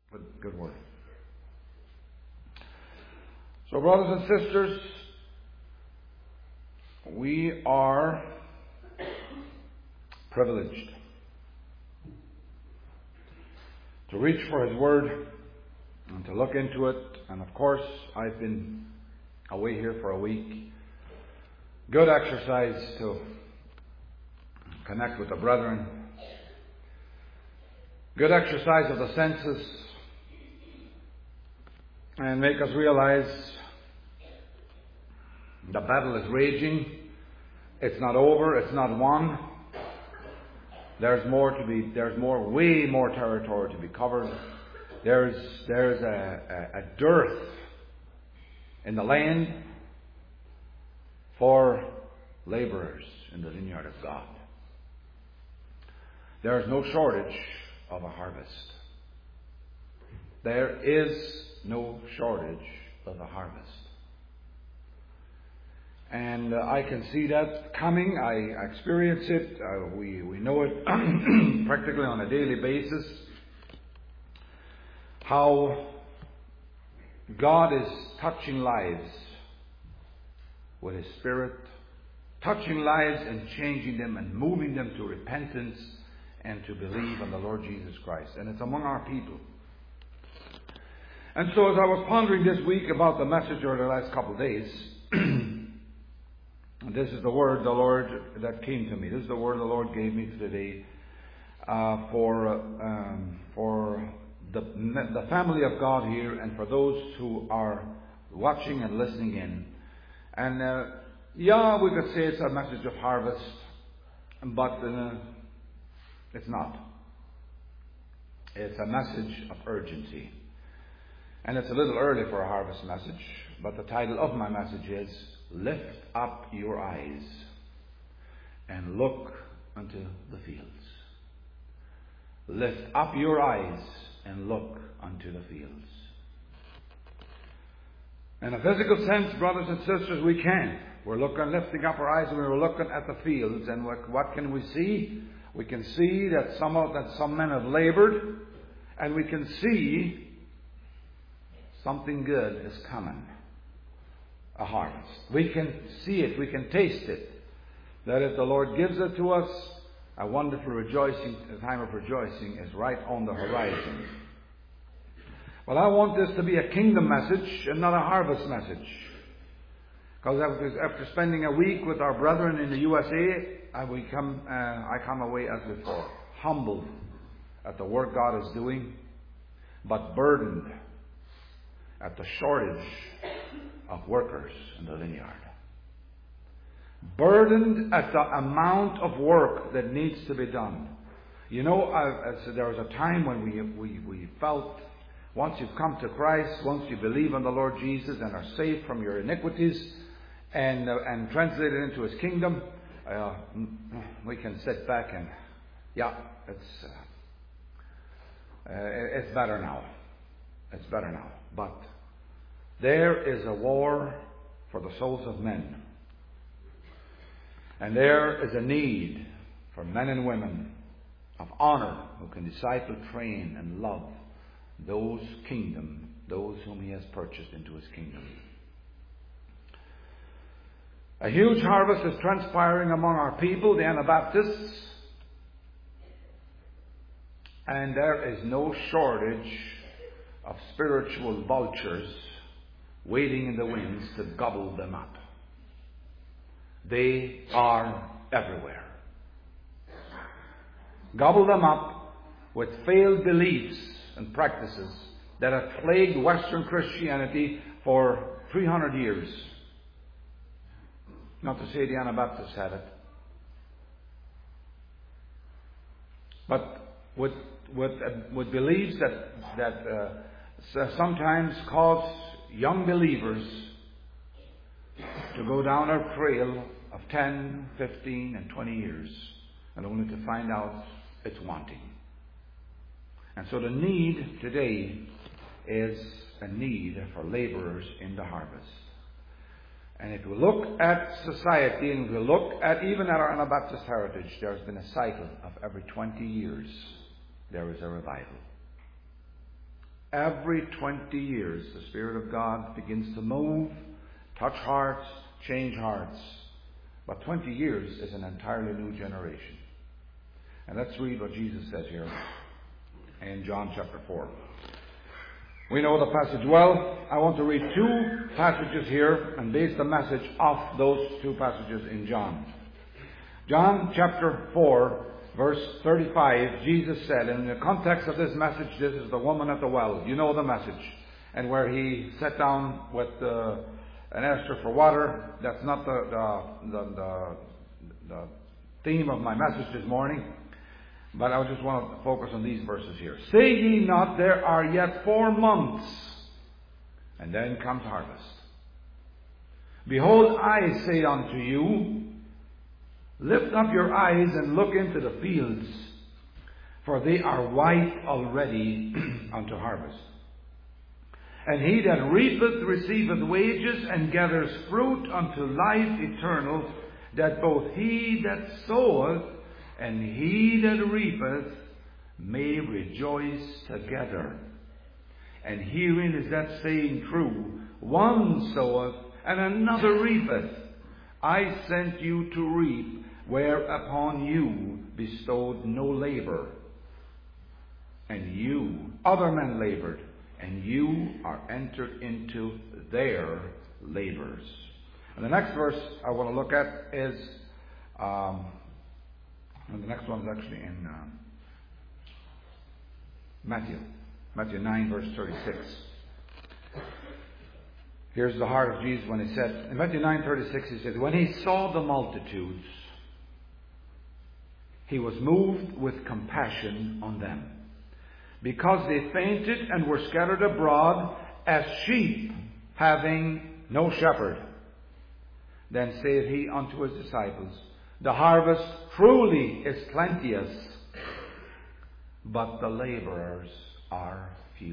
Good word. So, brothers and sisters, we are privileged to reach for His Word and to look into it. And of course, I've been away here for a week. Good exercise to connect with the brethren. Good exercise of the senses. And make us realize the battle is raging. It's not over. It's not won. There's more to be. There's way more territory to be covered. There's a dearth in the land for laborers in the vineyard of God. There is no shortage of a harvest. There is no shortage of a harvest. And I can see that coming. I experience it. We know it practically on a daily basis. How God is touching lives with His Spirit. Touching lives and changing them and moving them to repentance and to believe on the Lord Jesus Christ. And it's among our people. And so as I was pondering this week about the message over the last couple of days, this is the word the Lord that came to me. This is the word the Lord gave me today for the family of God here and for those who are watching and listening in. And we could say it's a message of harvest, but it's not. It's a message of urgency. And it's a little early for a harvest message, but the title of my message is Lift Up Your Eyes and Look Unto the Fields. Lift up your eyes and look unto the fields. In a physical sense, brothers and sisters, we can. We're lifting up our eyes and we're looking at the fields. And what can we see? We can see that some men have labored, and we can see something good is coming. A harvest. We can see it. We can taste it. That if the Lord gives it to us, a wonderful rejoicing, a time of rejoicing is right on the horizon. Well, I want this to be a kingdom message and not a harvest message. Because after spending a week with our brethren in the USA, I come away as before, humbled at the work God is doing, but burdened at the shortage of workers in the vineyard. Burdened at the amount of work that needs to be done. You know, there was a time when we felt, once you've come to Christ, once you believe in the Lord Jesus and are saved from your iniquities and translated into His kingdom, we can sit back and, it's better now. It's better now. But there is a war for the souls of men. And there is a need for men and women of honor who can disciple, train, and love those whom He has purchased into His kingdom. A huge harvest is transpiring among our people, the Anabaptists, and there is no shortage of spiritual vultures waiting in the wings to gobble them up. They are everywhere. Gobble them up with failed beliefs and practices that have plagued Western Christianity for 300 years. Not to say the Anabaptists had it. But with beliefs that sometimes cause young believers to go down a trail of 10, 15, and 20 years, and only to find out it's wanting. And so the need today is a need for laborers in the harvest. And if we look at society, and we look at even at our Anabaptist heritage, there's been a cycle of every 20 years there is a revival. Every 20 years, the Spirit of God begins to move, touch hearts, change hearts. But 20 years is an entirely new generation. And let's read what Jesus says here in John chapter 4. We know the passage well. I want to read two passages here and base the message off those two passages in John. John chapter 4, verse 35, Jesus said, in the context of this message, this is the woman at the well. You know the message. And where he sat down with an Esther for water. That's not the theme of my message this morning. But I just want to focus on these verses here. Say ye not, there are yet 4 months, and then comes harvest. Behold, I say unto you, lift up your eyes and look into the fields, for they are white already unto harvest. And he that reapeth receiveth wages, and gathers fruit unto life eternal, that both he that soweth and he that reapeth may rejoice together. And herein is that saying true, one soweth and another reapeth. I sent you to reap, whereupon you bestowed no labor. And you, other men labored, and you are entered into their labors. And the next verse I want to look at is, and the next one is actually in Matthew 9, verse 36. Here's the heart of Jesus when he said, in Matthew 9:36, he said, when he saw the multitudes, he was moved with compassion on them, because they fainted and were scattered abroad as sheep having no shepherd. Then saith he unto his disciples, the harvest truly is plenteous, but the laborers are few.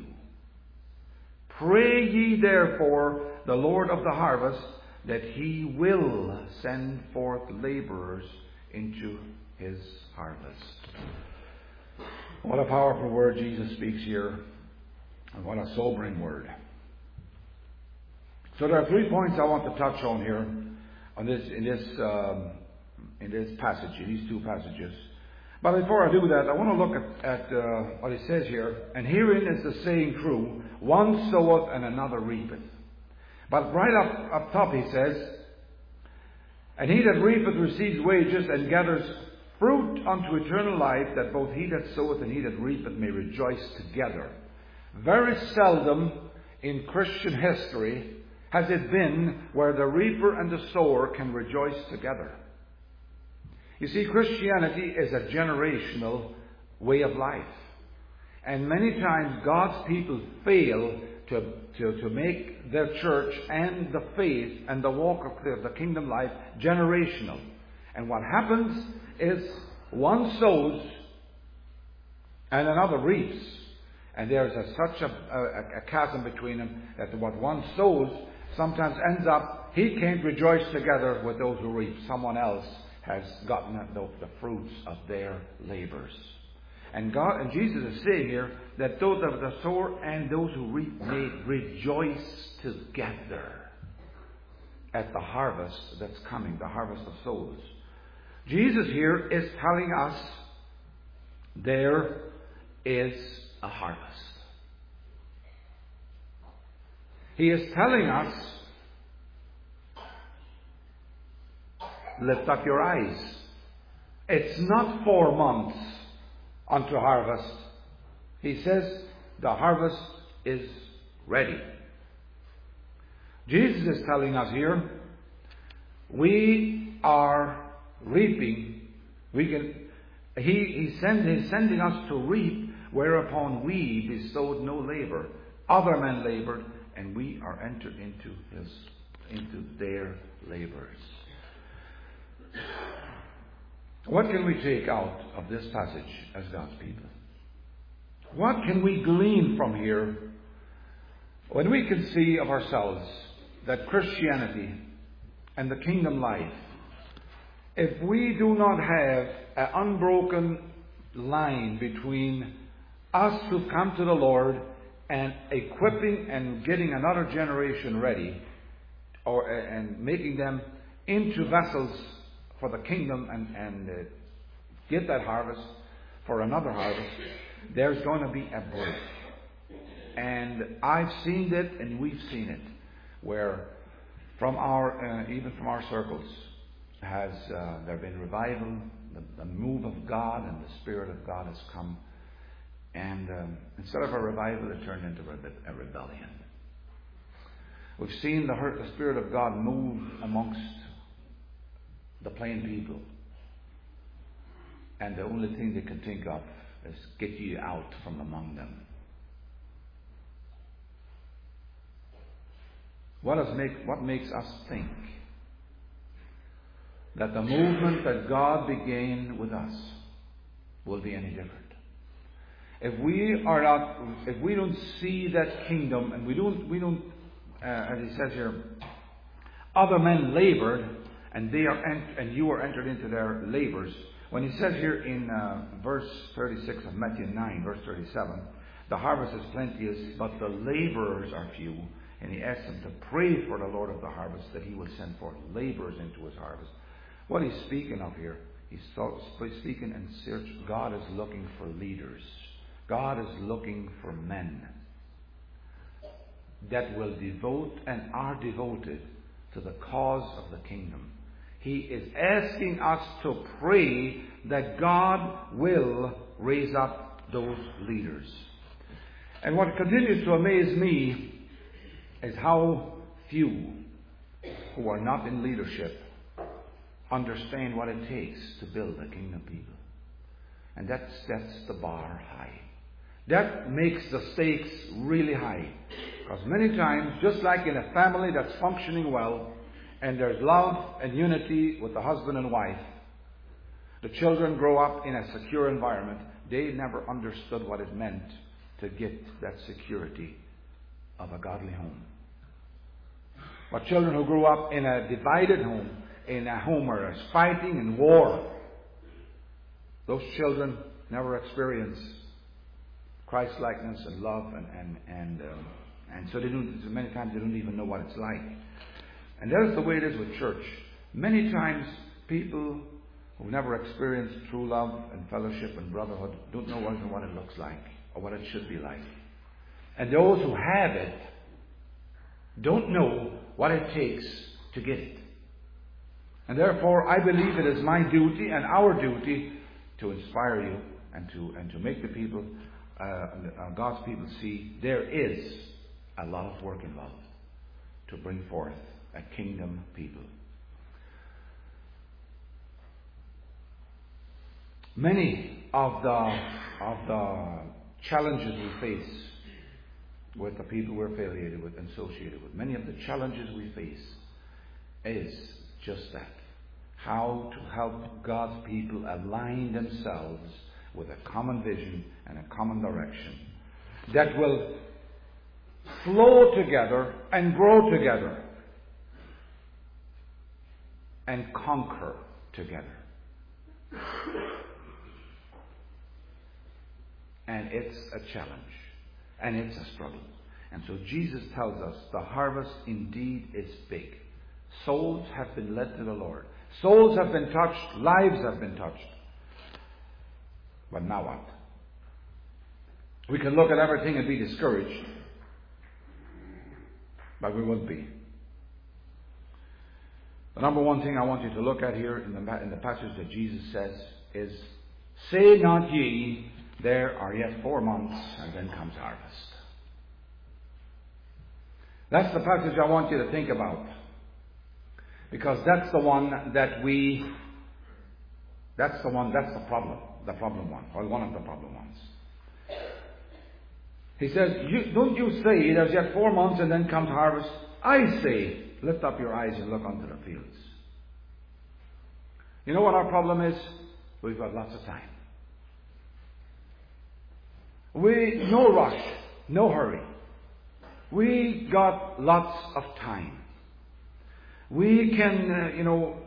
Pray ye therefore the Lord of the harvest, that he will send forth laborers into his harvest. What a powerful word Jesus speaks here, and what a sobering word. So there are 3 points I want to touch on here in this passage, in these two passages. But before I do that, I want to look at what he says here. And herein is the saying true, one soweth and another reapeth. But right up top he says, and he that reapeth receives wages, and gathers fruit unto eternal life, that both he that soweth and he that reapeth may rejoice together. Very seldom in Christian history has it been where the reaper and the sower can rejoice together. You see, Christianity is a generational way of life. And many times God's people fail to make their church and the faith and the walk of the kingdom life generational. And what happens is one sows and another reaps. And there's such a chasm between them that what one sows sometimes ends up, he can't rejoice together with those who reap. Someone else has gotten the fruits of their labors. And God and Jesus is saying here that those of the sower and those who reap may rejoice together at the harvest that's coming, the harvest of souls. Jesus here is telling us there is a harvest. He is telling us, lift up your eyes. It's not 4 months unto harvest. He says the harvest is ready. Jesus is telling us here, we are reaping. He's sending us to reap, whereupon we bestowed no labor. Other men labored, and we are entered into their labors. What can we take out of this passage as God's people? What can we glean from here when we can see of ourselves that Christianity and the kingdom life, if we do not have an unbroken line between us who've come to the Lord and equipping and getting another generation ready, and making them into vessels for the kingdom, and get that harvest for another harvest, there's going to be a break. And I've seen it, and we've seen it, where from our even from our circles has there been revival, the move of God and the Spirit of God has come, and instead of a revival, it turned into a rebellion. We've seen the Spirit of God move amongst the plain people, and the only thing they can think of is get you out from among them. What makes us think that the movement that God began with us will be any different? If we don't see that kingdom, and we don't, as he says here, other men labored, and you are entered into their labors. When he says here in verse 36 of Matthew 9, verse 37, the harvest is plenteous, but the laborers are few. And he asks them to pray for the Lord of the harvest, that he will send forth laborers into his harvest. What he's speaking of here, he's speaking in search. God is looking for leaders. God is looking for men that will devote and are devoted to the cause of the kingdom. He is asking us to pray that God will raise up those leaders. And what continues to amaze me is how few who are not in leadership understand what it takes to build a kingdom people. And that sets the bar high. That makes the stakes really high. Because many times, just like in a family that's functioning well, and there's love and unity with the husband and wife, the children grow up in a secure environment. They never understood what it meant to get that security of a godly home. But children who grew up in a divided home, in a home where there's fighting and war, those children never experience Christ-likeness and love, and so many times they don't even know what it's like. And that is the way it is with church. Many times people who never experienced true love and fellowship and brotherhood don't know what it looks like or what it should be like. And those who have it don't know what it takes to get it. And therefore, I believe it is my duty and our duty to inspire you and to make the people, God's people, see there is a lot of work involved to bring forth a kingdom people. Many of the challenges we face with the people we're affiliated with and associated with, many of the challenges we face is just that. How to help God's people align themselves with a common vision and a common direction that will flow together and grow together and conquer together. And it's a challenge. And it's a struggle. And so Jesus tells us the harvest indeed is big. Souls have been led to the Lord. Souls have been touched. Lives have been touched. But now what? We can look at everything and be discouraged. But we won't be. The number one thing I want you to look at here in the passage that Jesus says is, "Say not ye, there are yet 4 months, and then comes harvest." That's the passage I want you to think about. Because that's the one that's the problem one, or one of the problem ones. He says, don't you say there's yet 4 months and then comes harvest? I say, lift up your eyes and look unto the fields. You know what our problem is? We've got lots of time. No rush, no hurry. We got lots of time. We can,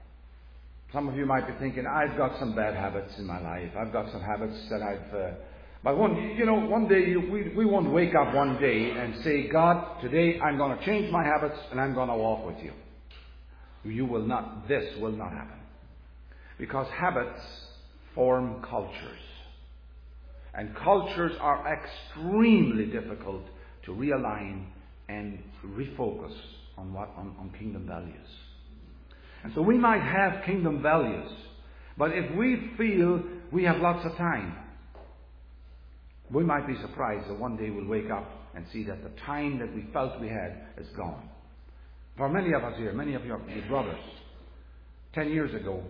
some of you might be thinking, I've got some bad habits in my life. I've got some habits that But one day we won't wake up one day and say, God, today I'm going to change my habits and I'm going to walk with you. You will not. This will not happen. Because habits form cultures. And cultures are extremely difficult to realign and refocus on kingdom values. And so we might have kingdom values, but if we feel we have lots of time, we might be surprised that one day we'll wake up and see that the time that we felt we had is gone. For many of us here, many of your brothers, 10 years ago,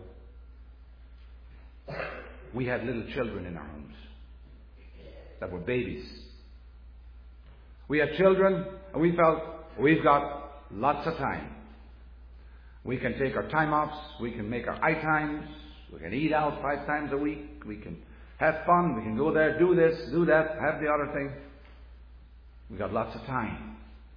we had little children in our homes that were babies. We had children and we felt we've got lots of time. We can take our time offs, we can make our I times, we can eat out 5 times a week, we can have fun, we can go there, do this, do that, have the other thing. We've got lots of time.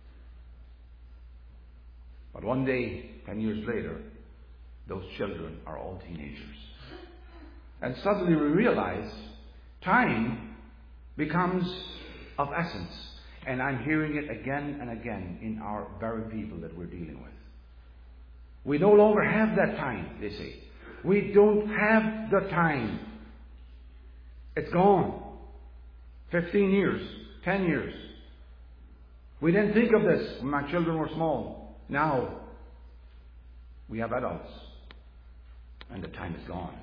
But one day, 10 years later, those children are all teenagers. And suddenly we realize time becomes of essence. And I'm hearing it again and again in our very people that we're dealing with. We no longer have that time, they say. We don't have the time. It's gone. 15 years, 10 years. We didn't think of this when my children were small. Now, we have adults. And the time is gone.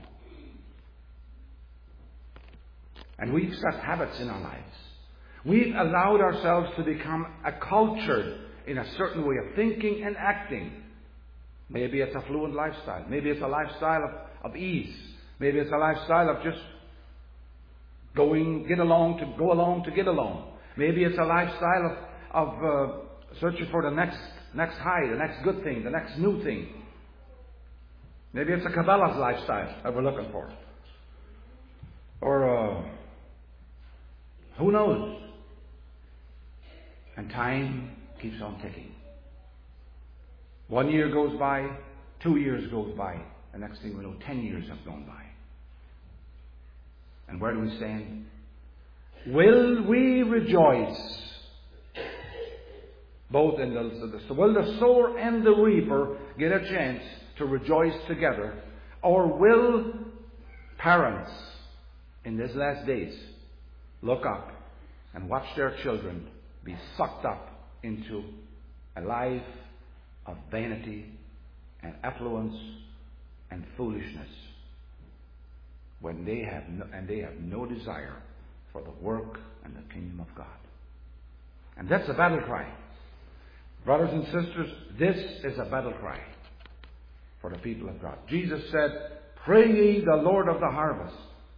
And we've set habits in our lives. We've allowed ourselves to become accultured in a certain way of thinking and acting. Maybe it's a fluent lifestyle. Maybe it's a lifestyle of ease. Maybe it's a lifestyle of just go along to get along. Maybe it's a lifestyle of searching for the next high, the next good thing, the next new thing. Maybe it's a Kabbalah's lifestyle that we're looking for. Or who knows? And time keeps on ticking. 1 year goes by, 2 years goes by. The next thing we know, 10 years have gone by. And where do we stand? Will we rejoice? Both in will the sower and the reaper get a chance to rejoice together? Or will parents in these last days look up and watch their children be sucked up into a life of vanity and affluence and foolishness when they have no desire for the work and the kingdom of God? And that's a battle cry. Brothers and sisters, this is a battle cry for the people of God. Jesus said, "Pray ye the Lord of the harvest."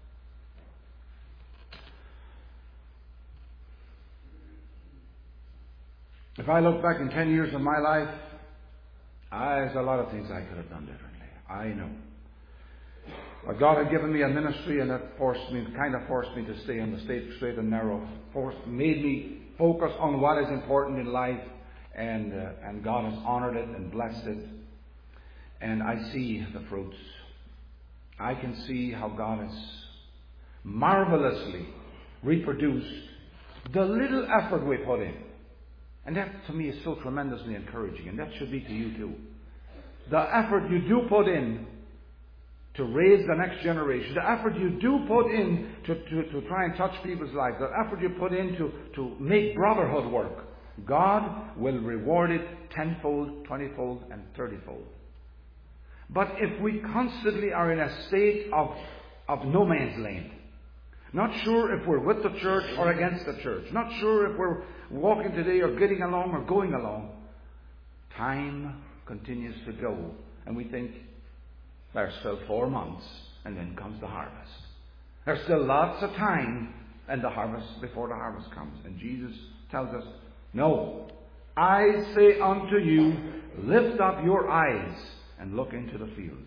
If I look back in 10 years of my life, there's a lot of things I could have done differently. I know. But God had given me a ministry, and that forced me to stay on the straight and narrow. Made me focus on what is important in life, and God has honored it and blessed it. And I see the fruits. I can see how God has marvelously reproduced the little effort we put in. And that to me is so tremendously encouraging, and that should be to you too. The effort you do put in to raise the next generation, the effort you do put in to try and touch people's lives, the effort you put in to make brotherhood work, God will reward it tenfold, 20-fold, and 30-fold. But if we constantly are in a state of no man's land, not sure if we're with the church or against the church, not sure if we're walking today or getting along or going along, time continues to go, and we think there's still 4 months and then comes the harvest. There's still lots of time and the harvest before the harvest comes. And Jesus tells us, no, I say unto you, lift up your eyes and look into the fields.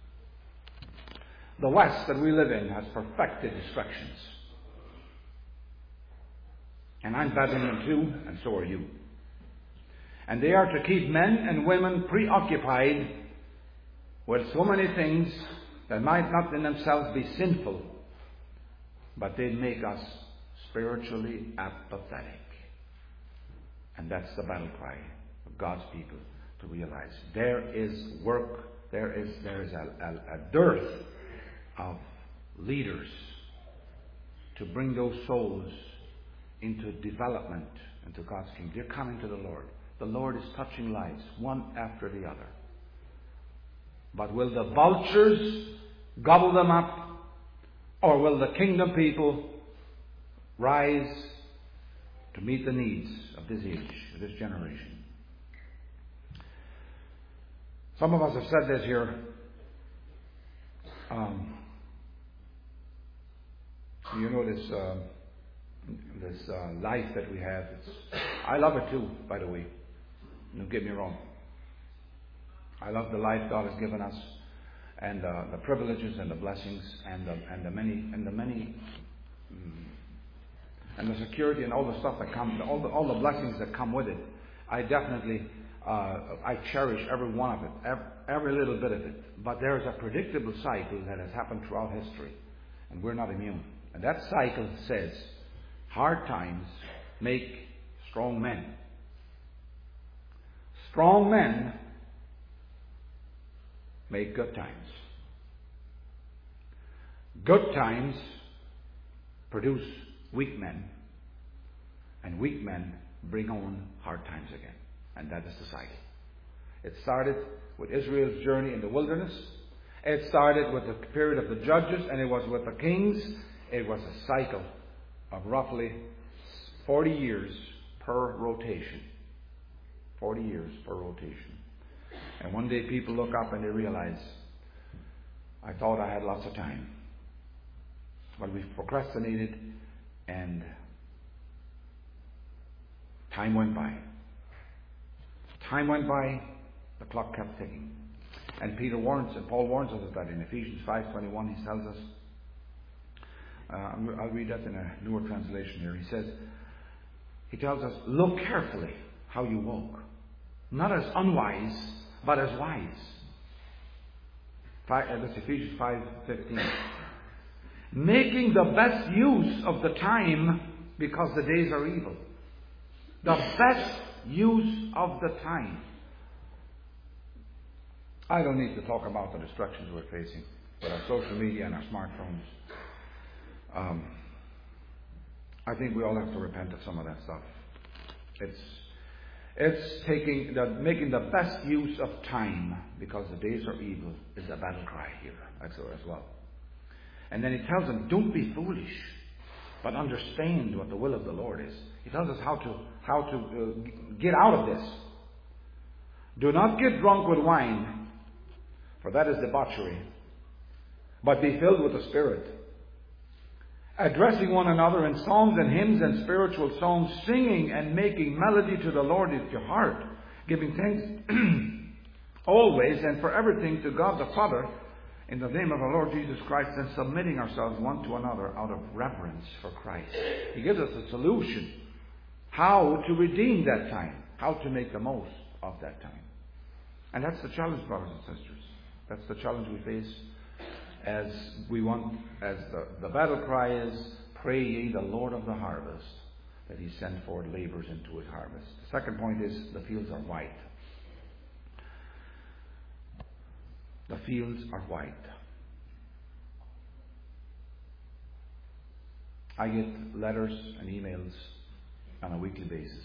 The West that we live in has perfected distractions. And I'm battling them too, and so are you. And they are to keep men and women preoccupied with so many things that might not in themselves be sinful, but they make us spiritually apathetic. And that's the battle cry of God's people, to realize there is work, there is a dearth of leaders to bring those souls into development into God's kingdom. They're coming to the Lord. The Lord is touching lives, one after the other. But will the vultures gobble them up, or will the kingdom people rise to meet the needs of this age, of this generation? Some of us have said this here. You know this life that we have. I love it too, by the way. Don't get me wrong. I love the life God has given us, and the privileges and the blessings and the many and the security and all the stuff that comes, all the blessings that come with it. I definitely I cherish every one of it, every little bit of it. But there is a predictable cycle that has happened throughout history, and we're not immune. And that cycle says, hard times make strong men. Strong men make good times. Good times produce weak men, and weak men bring on hard times again. And that is the cycle. It started with Israel's journey in the wilderness. It started with the period of the judges, and it was with the kings. It was a cycle of roughly 40 years per rotation. 40 years per rotation. And one day people look up and they realize, I thought I had lots of time. But we've procrastinated, and time went by. Time went by, the clock kept ticking. And Paul warns us of that in Ephesians 5:21. He tells us, I'll read that in a newer translation here. He tells us, look carefully how you walk. Not as unwise, but as wise. That's Ephesians 5:15. Making the best use of the time, because the days are evil. The best use of the time. I don't need to talk about the distractions we're facing with our social media and our smartphones. I think we all have to repent of some of that stuff. It's making the best use of time, because the days are evil, is a battle cry here as well. And then he tells them, don't be foolish, but understand what the will of the Lord is. He tells us how to get out of this. Do not get drunk with wine, for that is debauchery, but be filled with the Spirit, addressing one another in psalms and hymns and spiritual songs, singing and making melody to the Lord with your heart, giving thanks always and for everything to God the Father, in the name of our Lord Jesus Christ, and submitting ourselves one to another out of reverence for Christ. He gives us a solution. How to redeem that time. How to make the most of that time. And that's the challenge, brothers and sisters. That's the challenge we face as the battle cry is, pray ye the Lord of the harvest, that he send forth laborers into his harvest. The second point is, the fields are white. The fields are white. I get letters and emails on a weekly basis.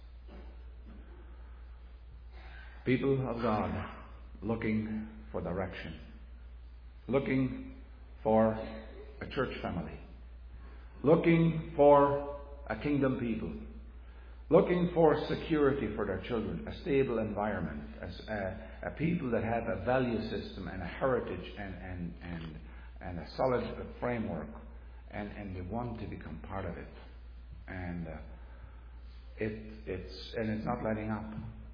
People of God looking for direction, looking for a church family, looking for a kingdom people, looking for security for their children, a stable environment, a people that have a value system and a heritage and a solid framework, and they want to become part of it. And it's not letting up.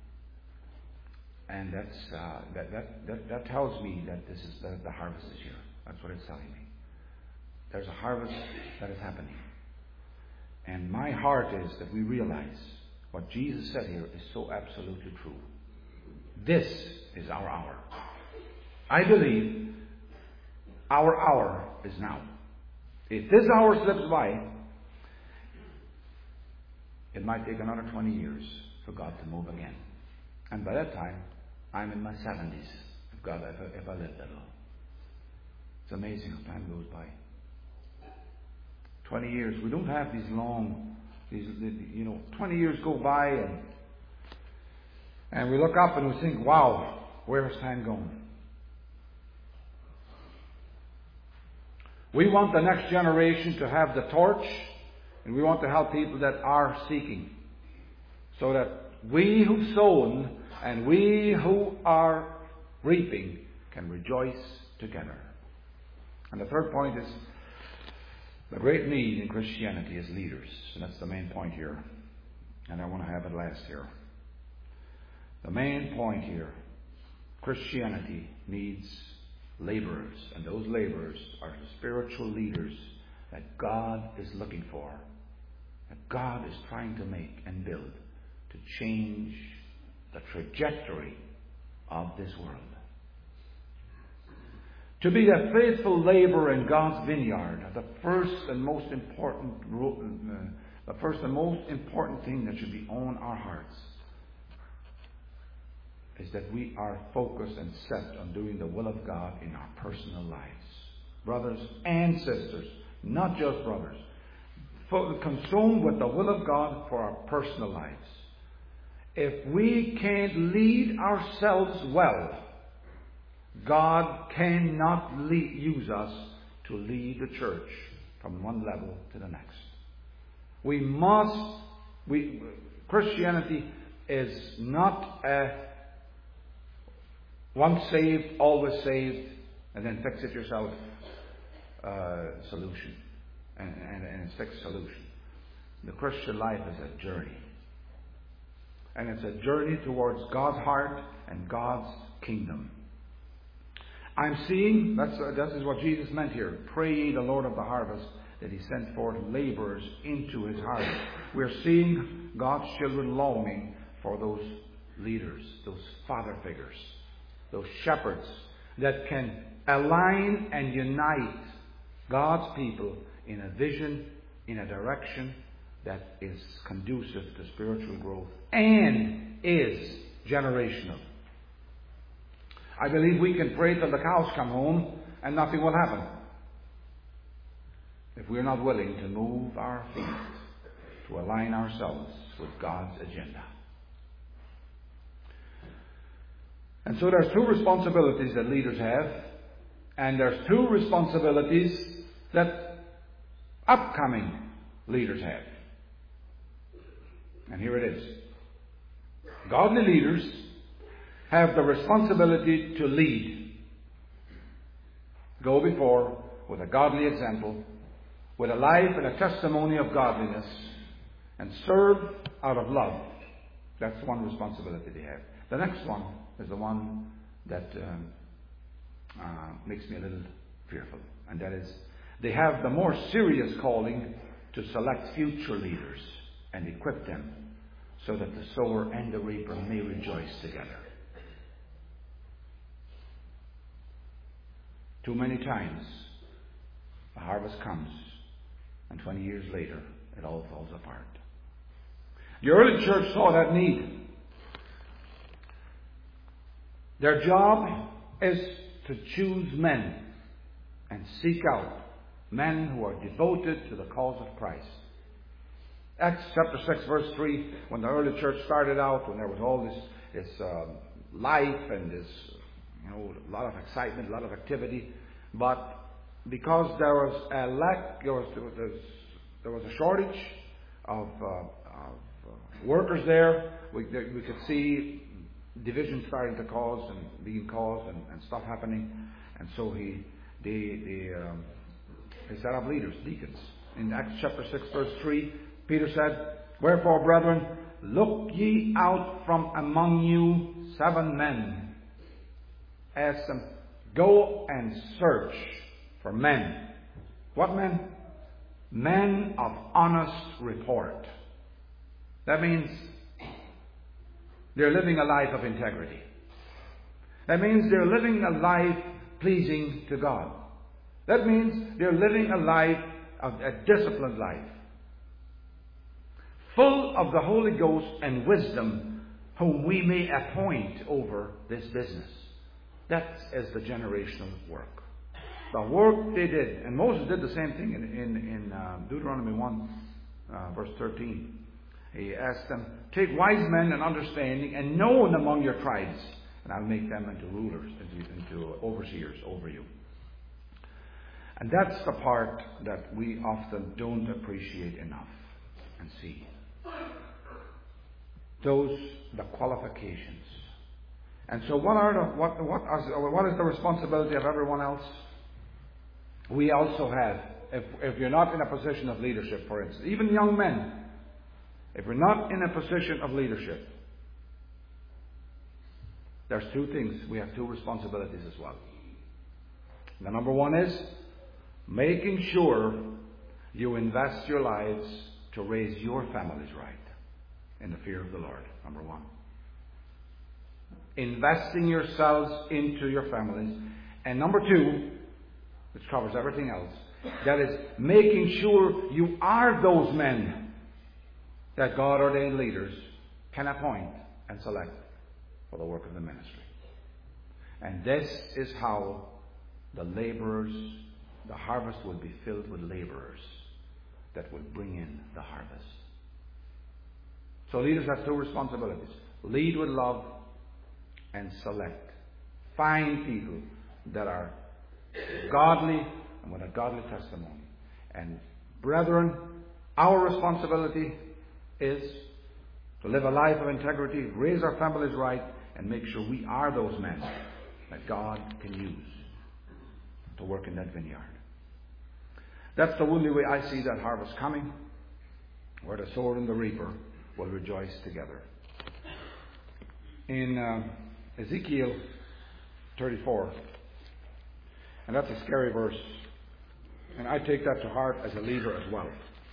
And that tells me that this is the harvest is here. That's what it's telling me. There's a harvest that is happening. And my heart is that we realize what Jesus said here is so absolutely true. This is our hour. I believe our hour is now. If this hour slips by, it might take another 20 years for God to move again. And by that time, I'm in my 70s, if I live that long. It's amazing how time goes by. 20 years. We don't have these long, 20 years go by and we look up and we think, wow, where is time going? We want the next generation to have the torch, and we want to help people that are seeking, so that we who've sown and we who are reaping can rejoice together. And the third point is the great need in Christianity is leaders. And that's the main point here. And I want to have it last here. The main point here, Christianity needs laborers. And those laborers are the spiritual leaders that God is looking for. That God is trying to make and build to change the trajectory of this world. To be a faithful laborer in God's vineyard, the first and most important thing that should be on our hearts is that we are focused and set on doing the will of God in our personal lives. Brothers and sisters, not just brothers. Consumed with the will of God for our personal lives. If we can't lead ourselves well, God cannot use us to lead the church from one level to the next. Christianity is not a once saved, always saved, and then fix it yourself solution. And a fixed solution. The Christian life is a journey. And it's a journey towards God's heart and God's kingdom. I'm seeing, this is what Jesus meant here. Pray ye the Lord of the harvest that He sent forth laborers into His harvest. We're seeing God's children longing for those leaders, those father figures, those shepherds that can align and unite God's people in a vision, in a direction that is conducive to spiritual growth and is generational. I believe we can pray till the cows come home and nothing will happen if we're not willing to move our feet to align ourselves with God's agenda. And so there's two responsibilities that leaders have, and there's two responsibilities that upcoming leaders have. And here it is. Godly leaders have the responsibility to lead. Go before with a godly example, with a life and a testimony of godliness, and serve out of love. That's one responsibility they have. The next one is the one that makes me a little fearful, and that is they have the more serious calling to select future leaders and equip them so that the sower and the reaper may rejoice together. Too many times the harvest comes and 20 years later it all falls apart. The early church saw that need. Their job is to choose men and seek out men who are devoted to the cause of Christ. Acts chapter 6 verse 3, when the early church started out, when there was all this life and this, a lot of excitement, a lot of activity, but because there was a lack, there was a shortage of workers there, we could see division starting to cause and being caused and stuff happening, and so they set up leaders, deacons. In Acts chapter 6 verse 3, Peter said, "Wherefore, brethren, look ye out from among you 7 men. Ask them, go and search for men." What men? Men of honest report. That means they're living a life of integrity. That means they're living a life pleasing to God. That means they're living a life of a disciplined life. full of the Holy Ghost and wisdom, whom we may appoint over this business. That is the generational work. The work they did. And Moses did the same thing in Deuteronomy 1, verse 13. He asked them, take wise men and understanding and known among your tribes, and I'll make them into rulers, into overseers over you. And that's the part that we often don't appreciate enough and see. The qualifications. And so what is the responsibility of everyone else? We also have, if you're not in a position of leadership, for instance, even young men, if we're not in a position of leadership, there's two things. We have two responsibilities as well. The number one is making sure you invest your lives to raise your families right in the fear of the Lord. Number one. Investing yourselves into your families. And number two, which covers everything else, that is making sure you are those men that God-ordained leaders can appoint and select for the work of the ministry. And this is how the laborers, the harvest will be filled with laborers that will bring in the harvest. So leaders have two responsibilities. Lead with love and select. Find people that are godly and with a godly testimony. And brethren, our responsibility is to live a life of integrity, raise our families right, and make sure we are those men that God can use to work in that vineyard. That's the only way I see that harvest coming, where the sower and the reaper will rejoice together. In Ezekiel 34, and that's a scary verse, and I take that to heart as a leader as well.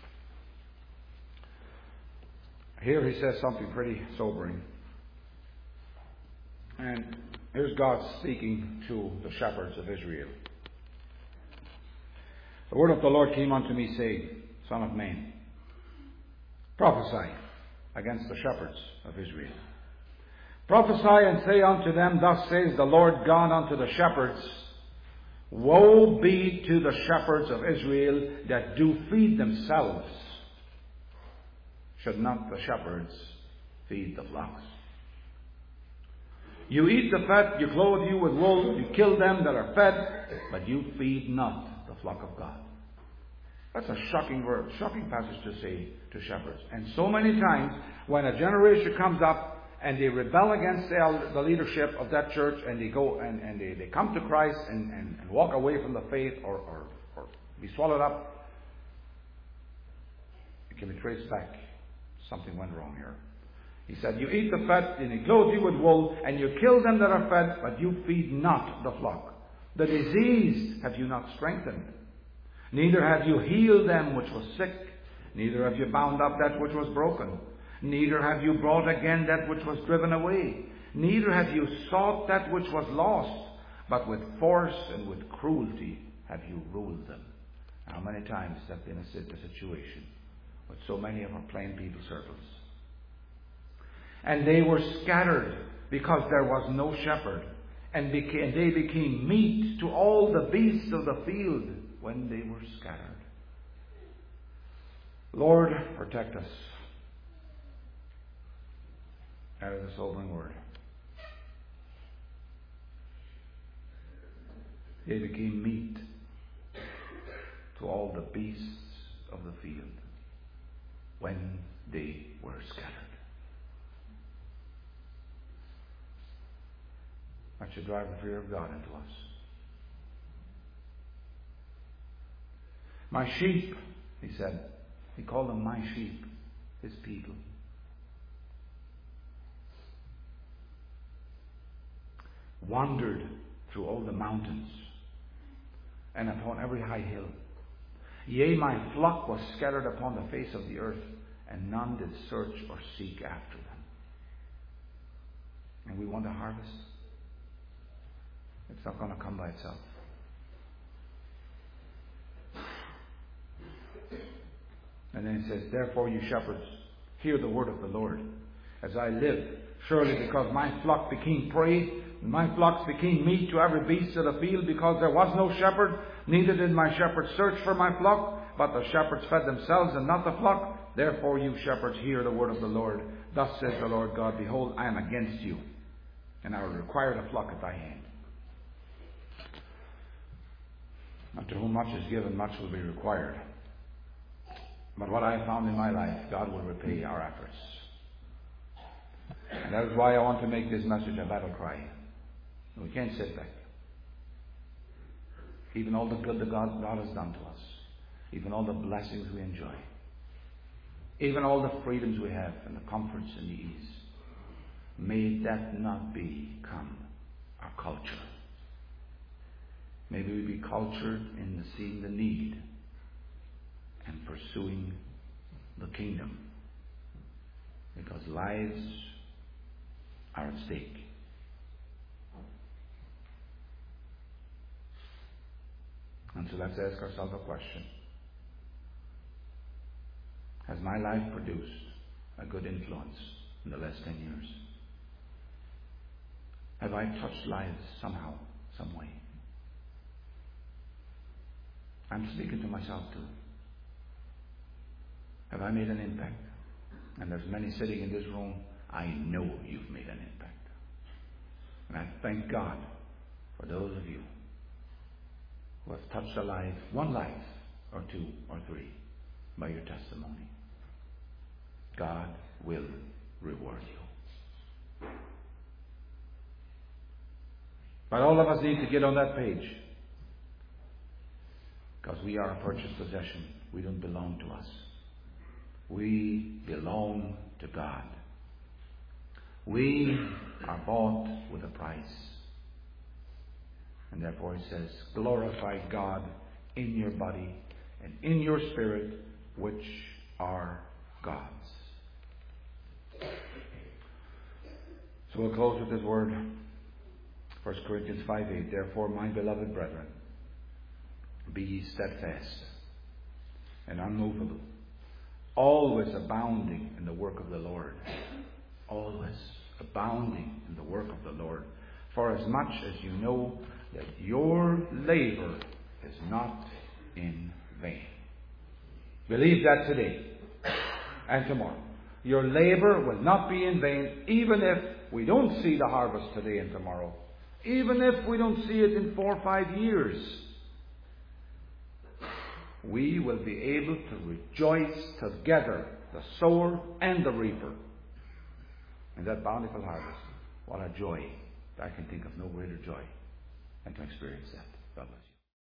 Here he says something pretty sobering. And here's God speaking to the shepherds of Israel. The word of the Lord came unto me, saying, Son of man, prophesy against the shepherds of Israel. Prophesy and say unto them, Thus says the Lord God unto the shepherds, Woe be to the shepherds of Israel that do feed themselves. Should not the shepherds feed the flocks? You eat the fat, you clothe you with wool, you kill them that are fed, but you feed not the flock of God. That's a shocking word, shocking passage to say to shepherds. And so many times, when a generation comes up and they rebel against the leadership of that church, and they go and they come to Christ and walk away from the faith or be swallowed up, it can be traced back. Something went wrong here. He said, You eat the fat, and he clothes you with wool, and you kill them that are fed, but you feed not the flock. The diseased have you not strengthened. Neither have you healed them which was sick. Neither have you bound up that which was broken. Neither have you brought again that which was driven away. Neither have you sought that which was lost. But with force and with cruelty have you ruled them. How many times has that been a situation with so many of our plain people circles? And they were scattered because there was no shepherd. And they became meat to all the beasts of the field when they were scattered. Lord, protect us. That is a sobering word. They became meat to all the beasts of the field when they were scattered. That should drive the fear of God into us. My sheep, he said. He called them my sheep, his people. Wandered through all the mountains and upon every high hill. Yea, my flock was scattered upon the face of the earth, and none did search or seek after them. And we want a harvest. It's not going to come by itself. And then it says, Therefore, you shepherds, hear the word of the Lord. As I live, surely because my flock became prey, and my flocks became meat to every beast of the field, because there was no shepherd, neither did my shepherds search for my flock, but the shepherds fed themselves and not the flock. Therefore you shepherds hear the word of the Lord. Thus says the Lord God, behold, I am against you, and I will require the flock at thy hand. And to whom much is given, much will be required. But what I have found in my life, God will repay our efforts. And that is why I want to make this message a battle cry. We can't sit back. Even all the good that God has done to us, even all the blessings we enjoy, even all the freedoms we have and the comforts and the ease, may that not become our culture. Maybe we be cultured in seeing the need and pursuing the kingdom, because lives are at stake. And so let's ask ourselves a question. Has my life produced a good influence in the last 10 years? Have I touched lives somehow, some way? I'm speaking to myself too. Have I made an impact? And there's many sitting in this room, I know you've made an impact. And I thank God for those of you who have touched a life, one life, or two, or three, by your testimony. God will reward you. But all of us need to get on that page, because we are a purchased possession. We don't belong to us. We belong to God. We are bought with a price. And therefore it says, glorify God in your body and in your spirit, which are God's. So we'll close with this word. 1 Corinthians 5:8. Therefore, my beloved brethren, be ye steadfast and unmovable, always abounding in the work of the Lord. Always abounding in the work of the Lord. For as much as you know that your labor is not in vain. Believe that today and tomorrow. Your labor will not be in vain, even if we don't see the harvest today and tomorrow. Even if we don't see it in 4 or 5 years. We will be able to rejoice together, the sower and the reaper, in that bountiful harvest. What a joy. I can think of no greater joy than to experience that. God bless you.